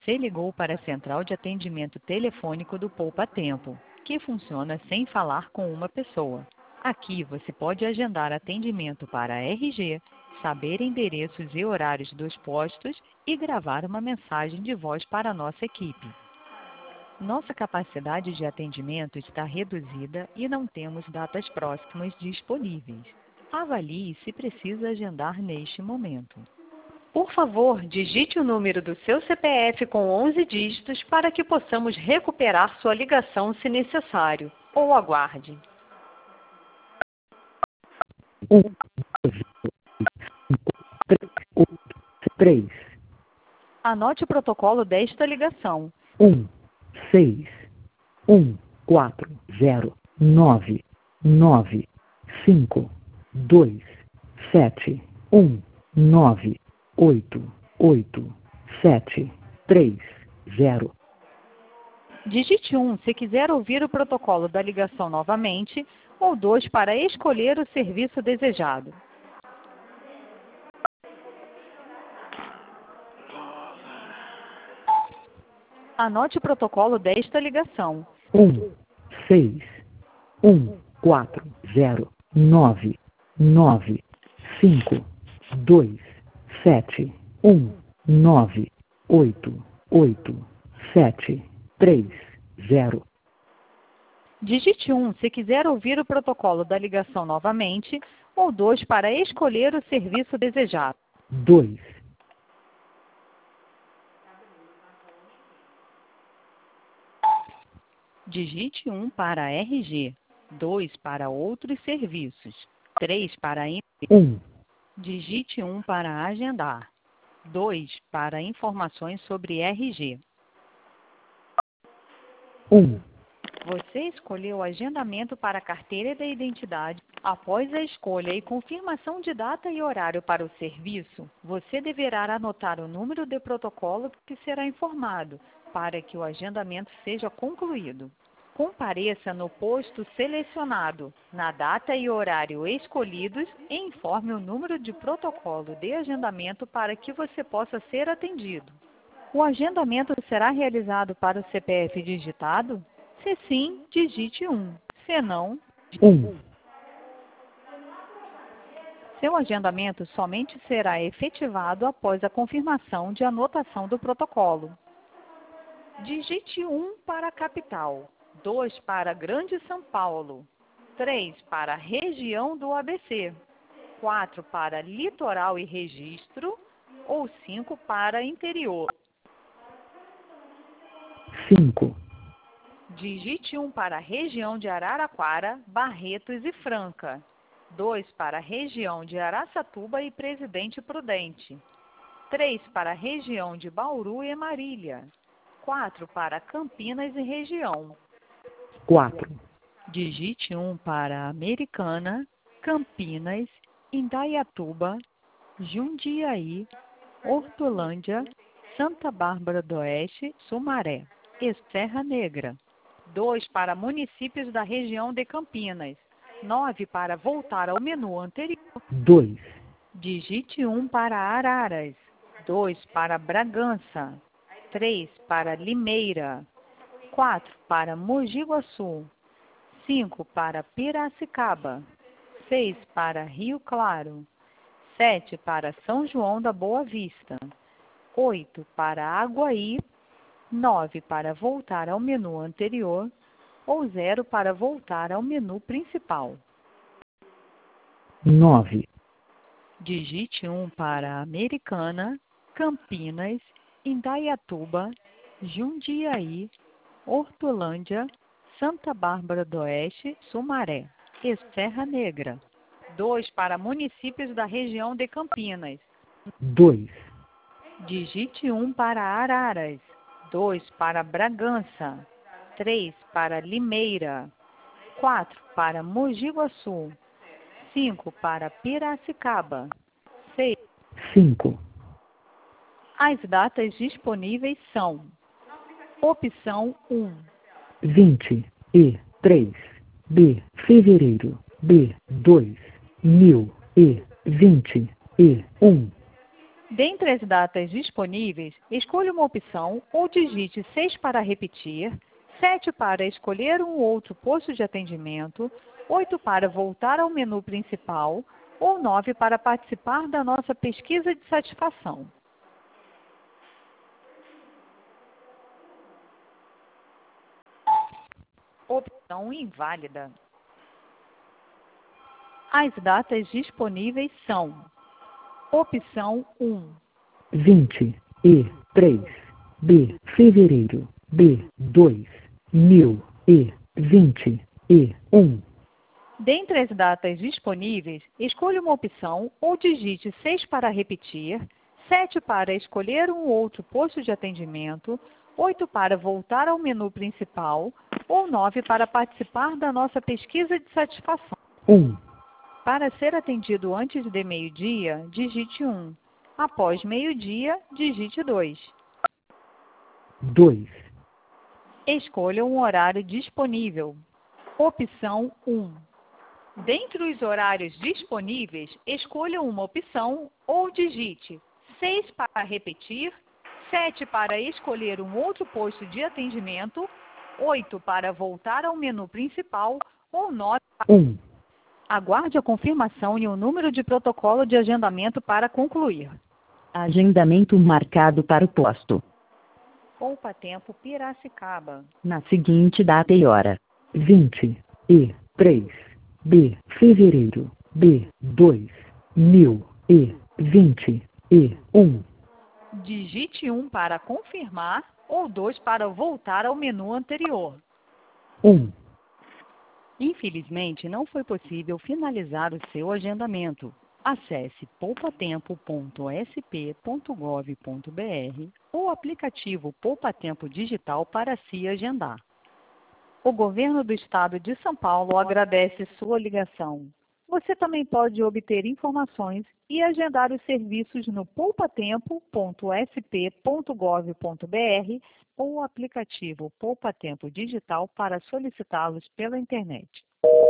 Você ligou para a central de atendimento telefônico do Poupa Tempo, que funciona sem falar com uma pessoa. Aqui você pode agendar atendimento para RG, saber endereços e horários dos postos e gravar uma mensagem de voz para a nossa equipe. Nossa capacidade de atendimento está reduzida e não temos datas próximas disponíveis. Avalie se precisa agendar neste momento. Por favor, digite o número do seu CPF com 11 dígitos para que possamos recuperar sua ligação se necessário, ou aguarde. 3. Anote o protocolo desta ligação. 6 4 0 9 9 5 2 7 9 8 8 7 3 0. Digite 1 se quiser ouvir o protocolo da ligação novamente, ou 2 para escolher o serviço desejado. Anote o protocolo desta ligação. 6 4 0 9 9 5 2 7 9 8 8 7 3 0. Digite 1 se quiser ouvir o protocolo da ligação novamente, ou 2 para escolher o serviço desejado. 2. Digite 1 para RG, 2 para outros serviços, 3 para... 1. Digite 1 para agendar, 2 para informações sobre RG. 1. Você escolheu o agendamento para a carteira da identidade. Após a escolha e confirmação de data e horário para o serviço, você deverá anotar o número de protocolo que será informado para que o agendamento seja concluído. Compareça no posto selecionado, na data e horário escolhidos e informe o número de protocolo de agendamento para que você possa ser atendido. O agendamento será realizado para o CPF digitado? Se sim, digite 1. Se não, 1. seu agendamento somente será efetivado após a confirmação de anotação do protocolo. Digite 1 para a capital, 2 para Grande São Paulo, 3 para a região do ABC, 4 para litoral e registro, ou 5 para interior. 5. Digite 1 para a região de Araraquara, Barretos e Franca, 2 para a região de Araçatuba e Presidente Prudente, 3 para a região de Bauru e Marília, 4 para Campinas e região. 4. Digite 1 para Americana, Campinas, Indaiatuba, Jundiaí, Hortolândia, Santa Bárbara do Oeste, Sumaré e Serra Negra. 2 para municípios da região de Campinas. 9 para voltar ao menu anterior. 2. Digite 1 para Araras. 2 para Bragança. 3 para Limeira. 4 para Mogi Guaçu. 5 para Piracicaba. 6 para Rio Claro. 7 para São João da Boa Vista. 8 para Aguaí. 9 para voltar ao menu anterior, ou 0 para voltar ao menu principal. 9. Digite 1 para Americana, Campinas, Indaiatuba, Jundiaí, Hortolândia, Santa Bárbara do Oeste, Sumaré e Serra Negra. 2 para municípios da região de Campinas. 2. Digite 1 para Araras. 2 para Bragança, 3 para Limeira, 4 para Mogi Guaçu, 5 para Piracicaba, 6. 5. As datas disponíveis são: opção 1, 23 de fevereiro de 2021. Dentre as datas disponíveis, escolha uma opção ou digite 6 para repetir, 7 para escolher um outro posto de atendimento, 8 para voltar ao menu principal ou 9 para participar da nossa pesquisa de satisfação. Opção inválida. As datas disponíveis são: opção 1, 23 de fevereiro de 2021. Dentre as datas disponíveis, escolha uma opção ou digite 6 para repetir, 7 para escolher um outro posto de atendimento, 8 para voltar ao menu principal ou 9 para participar da nossa pesquisa de satisfação. 1, Para ser atendido antes de meio-dia, digite 1. Após meio-dia, digite 2. 2, Escolha um horário disponível. Opção 1. Dentre os horários disponíveis, escolha uma opção ou digite 6 para repetir, 7 para escolher um outro posto de atendimento, 8 para voltar ao menu principal ou 9 para... 1, Aguarde a confirmação e o número de protocolo de agendamento para concluir. agendamento marcado para o posto, Poupa Tempo Piracicaba. na seguinte data e hora: 23 de fevereiro de 2021. Digite 1 para confirmar ou 2 para voltar ao menu anterior. 1, Infelizmente, não foi possível finalizar o seu agendamento. Acesse poupatempo.sp.gov.br ou o aplicativo Poupa Tempo Digital para se agendar. O Governo do Estado de São Paulo agradece sua ligação. Você também pode obter informações e agendar os serviços no poupatempo.sp.gov.br ou o aplicativo Poupa Tempo Digital para solicitá-los pela internet.